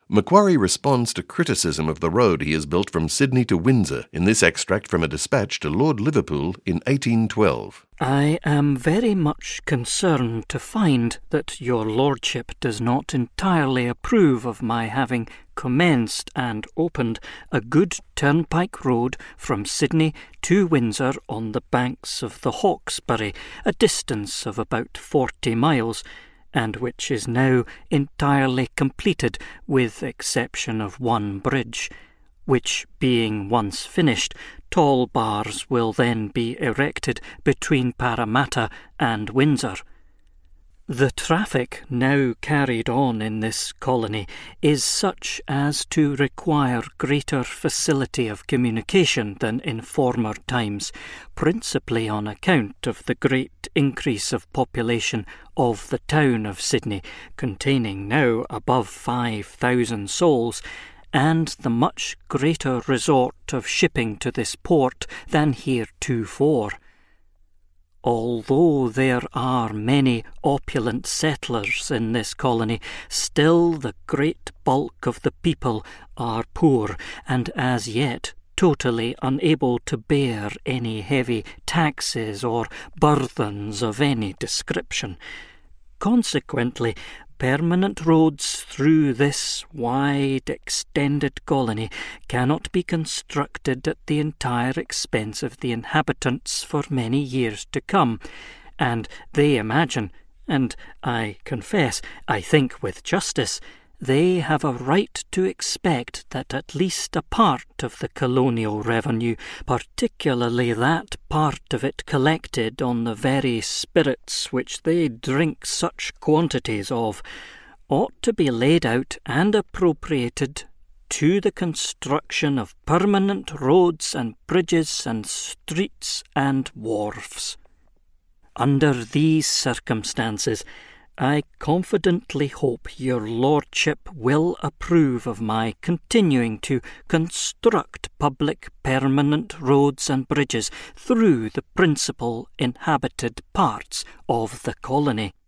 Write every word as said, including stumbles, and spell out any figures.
Macquarie responds to criticism of the road he has built from Sydney to Windsor in this extract from a dispatch to Lord Liverpool in eighteen twelve. I am very much concerned to find that your lordship does not entirely approve of my having commenced and opened a good turnpike road from Sydney to Windsor on the banks of the Hawkesbury, a distance of about forty miles, and which is now entirely completed with exception of one bridge, which, being once finished, tall bars will then be erected between Parramatta and Windsor. The traffic now carried on in this colony is such as to require greater facility of communication than in former times, principally on account of the great increase of population of the town of Sydney, containing now above five thousand souls, and the much greater resort of shipping to this port than heretofore. Although there are many opulent settlers in this colony, still the great bulk of the people are poor, and as yet totally unable to bear any heavy taxes or burthens of any description. Consequently, permanent roads through this wide extended colony cannot be constructed at the entire expense of the inhabitants for many years to come, and they imagine, and I confess, I think with justice, they have a right to expect that at least a part of the colonial revenue, particularly that part of it collected on the very spirits which they drink such quantities of, ought to be laid out and appropriated to the construction of permanent roads and bridges and streets and wharfs. Under these circumstances, I confidently hope your lordship will approve of my continuing to construct public permanent roads and bridges through the principal inhabited parts of the colony.